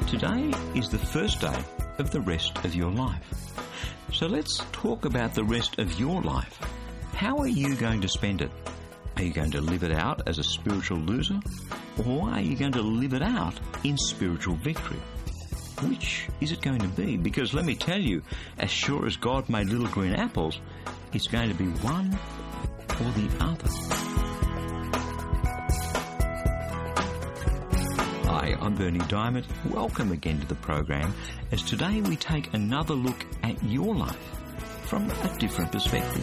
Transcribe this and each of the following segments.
Today is the first day of the rest of your life. So let's talk about the rest of your life. How are you going to spend it? Are you going to live it out as a spiritual loser? Or are you going to live it out in spiritual victory? Which is it going to be? Because let me tell you, as sure as God made little green apples, it's going to be one or the other. Hi, I'm Bernie Diamond. Welcome again to the program, as today we take another look at your life from a different perspective.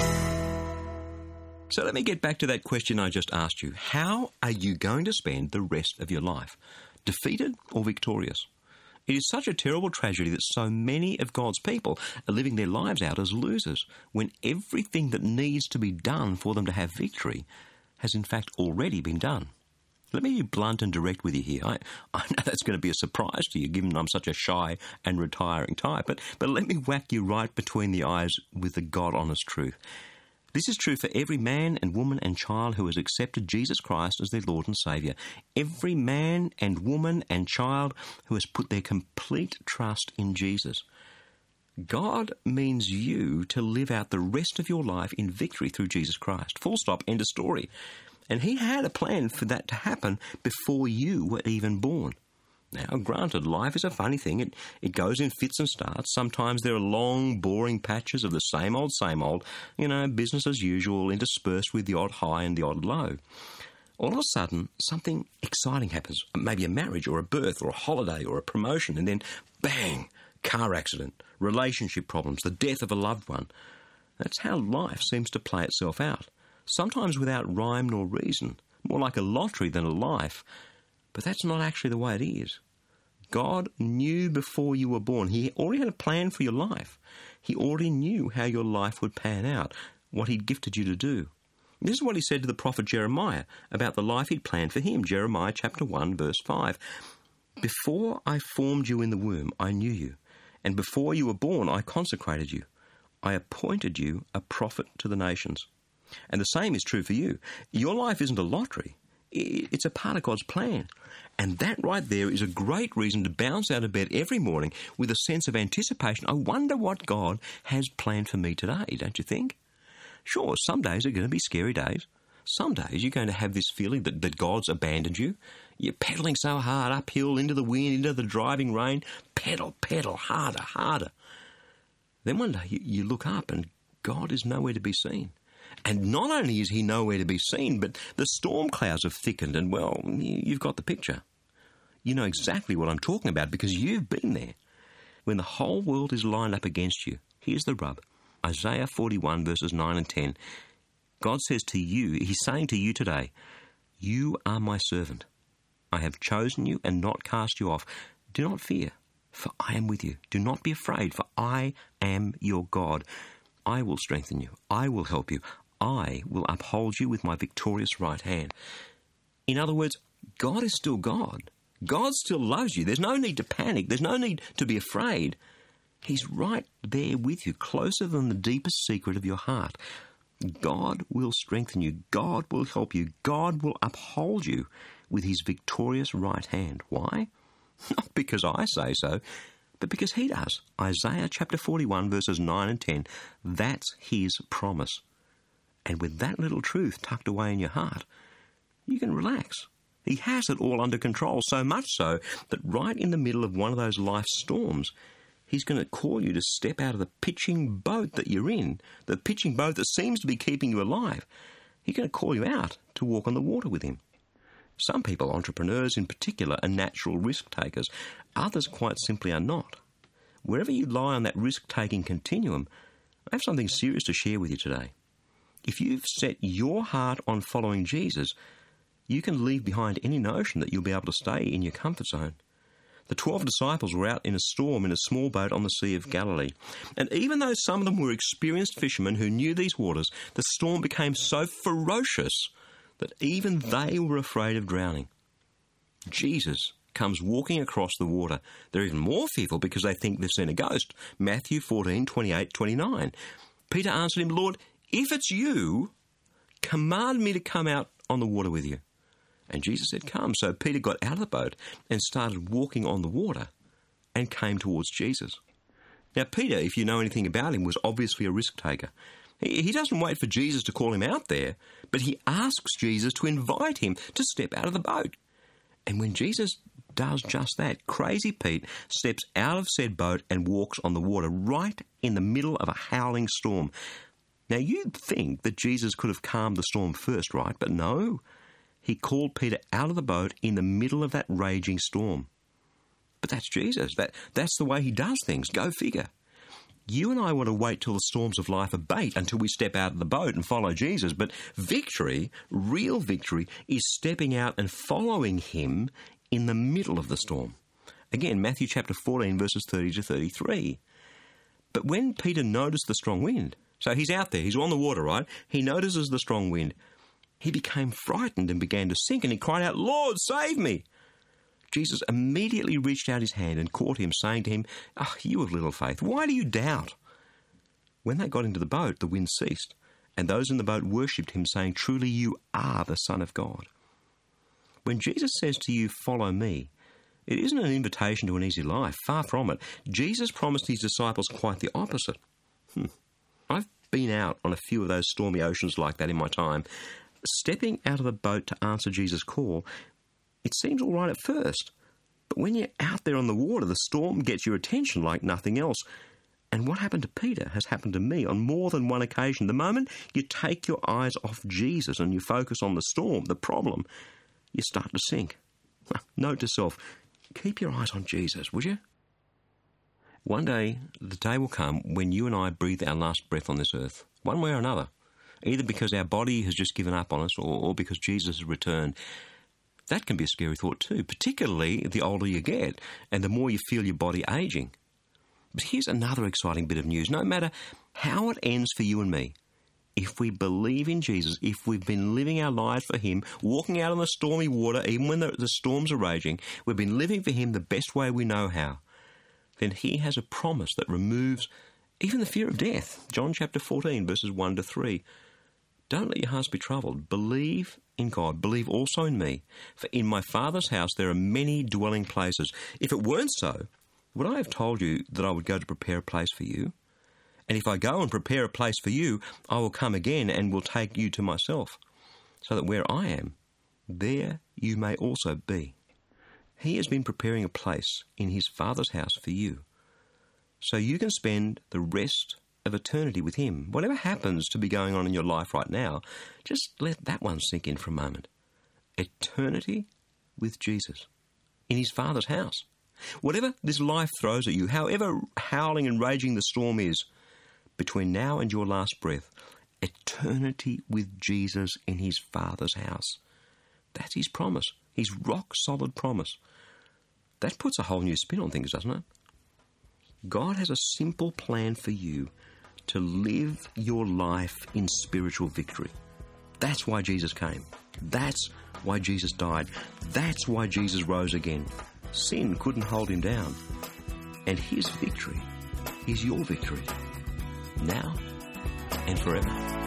So let me get back to that question I just asked you. How are you going to spend the rest of your life? Defeated or victorious? It is such a terrible tragedy that so many of God's people are living their lives out as losers, when everything that needs to be done for them to have victory has in fact already been done. Let me be blunt and direct with you here. I know that's going to be a surprise to you, given I'm such a shy and retiring type, but let me whack you right between the eyes with the God-honest truth. This is true for every man and woman and child who has accepted Jesus Christ as their Lord and Saviour. Every man and woman and child who has put their complete trust in Jesus. God means you to live out the rest of your life in victory through Jesus Christ. Full stop, end of story. And He had a plan for that to happen before you were even born. Now, granted, life is a funny thing. It goes in fits and starts. Sometimes there are long, boring patches of the same old, business as usual, interspersed with the odd high and the odd low. All of a sudden, something exciting happens. Maybe a marriage or a birth or a holiday or a promotion, and then, bang, car accident, relationship problems, the death of a loved one. That's how life seems to play itself out. Sometimes without rhyme nor reason, more like a lottery than a life. But that's not actually the way it is. God knew before you were born. He already had a plan for your life. He already knew how your life would pan out, what He'd gifted you to do. This is what He said to the prophet Jeremiah about the life He'd planned for him. Jeremiah chapter 1, verse 5. Before I formed you in the womb, I knew you, and before you were born, I consecrated you. I appointed you a prophet to the nations. And the same is true for you. Your life isn't a lottery. It's a part of God's plan. And that right there is a great reason to bounce out of bed every morning with a sense of anticipation. I wonder what God has planned for me today, don't you think? Sure, some days are going to be scary days. Some days you're going to have this feeling that God's abandoned you. You're pedaling so hard uphill into the wind, into the driving rain. Pedal, harder. Then one day you look up and God is nowhere to be seen. And not only is He nowhere to be seen, but the storm clouds have thickened and, well, you've got the picture. You know exactly what I'm talking about because you've been there. When the whole world is lined up against you, here's the rub. Isaiah 41 verses 9 and 10. God says to you, He's saying to you today, you are my servant. I have chosen you and not cast you off. Do not fear, for I am with you. Do not be afraid, for I am your God. I will strengthen you. I will help you. I will uphold you with my victorious right hand. In other words, God is still God. God still loves you. There's no need to panic. There's no need to be afraid. He's right there with you, closer than the deepest secret of your heart. God will strengthen you. God will help you. God will uphold you with His victorious right hand. Why? Not because I say so, but because He does. Isaiah chapter 41 verses 9 and 10, that's His promise. And with that little truth tucked away in your heart, you can relax. He has it all under control, so much so that right in the middle of one of those life storms, He's going to call you to step out of the pitching boat that you're in, the pitching boat that seems to be keeping you alive. He's going to call you out to walk on the water with Him. Some people, entrepreneurs in particular, are natural risk takers. Others quite simply are not. Wherever you lie on that risk-taking continuum, I have something serious to share with you today. If you've set your heart on following Jesus, you can leave behind any notion that you'll be able to stay in your comfort zone. The 12 disciples were out in a storm in a small boat on the Sea of Galilee. And even though some of them were experienced fishermen who knew these waters, the storm became so ferocious that even they were afraid of drowning. Jesus comes walking across the water. They're even more fearful because they think they've seen a ghost. Matthew 14, 28, 29. Peter answered Him, Lord, if it's you, command me to come out on the water with you. And Jesus said, come. So Peter got out of the boat and started walking on the water and came towards Jesus. Now, Peter, if you know anything about him, was obviously a risk taker. He doesn't wait for Jesus to call him out there, but he asks Jesus to invite him to step out of the boat. And when Jesus does just that, Crazy Pete steps out of said boat and walks on the water right in the middle of a howling storm. Now, you'd think that Jesus could have calmed the storm first, right? But no. He called Peter out of the boat in the middle of that raging storm. But that's Jesus. That's the way he does things. Go figure. You and I want to wait till the storms of life abate until we step out of the boat and follow Jesus. But victory, real victory, is stepping out and following him in the middle of the storm. Again, Matthew chapter 14, verses 30 to 33. But when Peter noticed the strong wind, so he's out there, he's on the water, right? He notices the strong wind. He became frightened and began to sink, and he cried out, Lord, save me! Jesus immediately reached out his hand and caught him, saying to him, you of little faith, why do you doubt? When they got into the boat, the wind ceased, and those in the boat worshipped him, saying, truly you are the Son of God. When Jesus says to you, follow me, it isn't an invitation to an easy life. Far from it. Jesus promised his disciples quite the opposite. I've been out on a few of those stormy oceans like that in my time. Stepping out of the boat to answer Jesus' call, it seems all right at first. But when you're out there on the water, the storm gets your attention like nothing else. And what happened to Peter has happened to me on more than one occasion. The moment you take your eyes off Jesus and you focus on the storm, the problem, you start to sink. Note to self, keep your eyes on Jesus, would you? One day, the day will come when you and I breathe our last breath on this earth, one way or another, either because our body has just given up on us or because Jesus has returned. That can be a scary thought too, particularly the older you get and the more you feel your body aging. But here's another exciting bit of news. No matter how it ends for you and me, if we believe in Jesus, if we've been living our lives for him, walking out on the stormy water, even when the storms are raging, we've been living for him the best way we know how, then he has a promise that removes even the fear of death. John chapter 14, verses 1 to 3. Don't let your hearts be troubled. Believe in God. Believe also in me. For in my Father's house there are many dwelling places. If it weren't so, would I have told you that I would go to prepare a place for you? And if I go and prepare a place for you, I will come again and will take you to myself, so that where I am, there you may also be. He has been preparing a place in his Father's house for you, so you can spend the rest of eternity with him. Whatever happens to be going on in your life right now, just let that one sink in for a moment. Eternity with Jesus in his Father's house. Whatever this life throws at you, however howling and raging the storm is, between now and your last breath, eternity with Jesus in his Father's house. That's his promise, his rock-solid promise. That puts a whole new spin on things, doesn't it? God has a simple plan for you to live your life in spiritual victory. That's why Jesus came. That's why Jesus died. That's why Jesus rose again. Sin couldn't hold him down. And his victory is your victory, now and forever.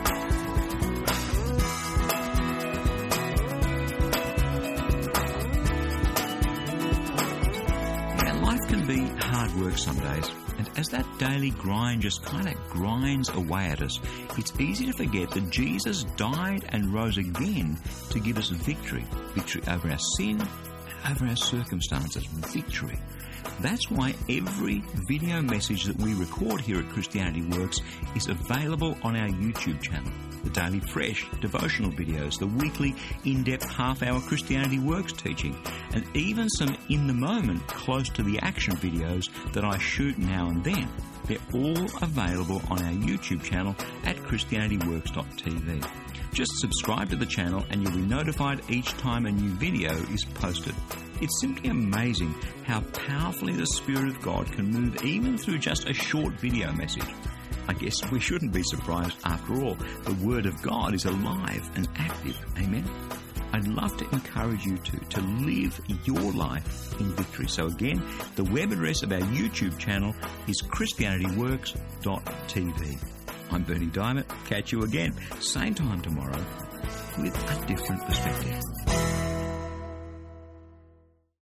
Life can be hard work some days, and as that daily grind just kind of grinds away at us, it's easy to forget that Jesus died and rose again to give us victory. Victory over our sin and over our circumstances. Victory. That's why every video message that we record here at Christianity Works is available on our YouTube channel. The daily fresh devotional videos, the weekly in-depth half-hour Christianity Works teaching, and even some in-the-moment, close-to-the-action videos that I shoot now and then. They're all available on our YouTube channel at ChristianityWorks.tv. Just subscribe to the channel and you'll be notified each time a new video is posted. It's simply amazing how powerfully the Spirit of God can move even through just a short video message. I guess we shouldn't be surprised after all. The Word of God is alive and active. Amen? I'd love to encourage you to live your life in victory. So again, the web address of our YouTube channel is ChristianityWorks.tv. I'm Bernie Diamond. Catch you again, same time tomorrow, with a different perspective.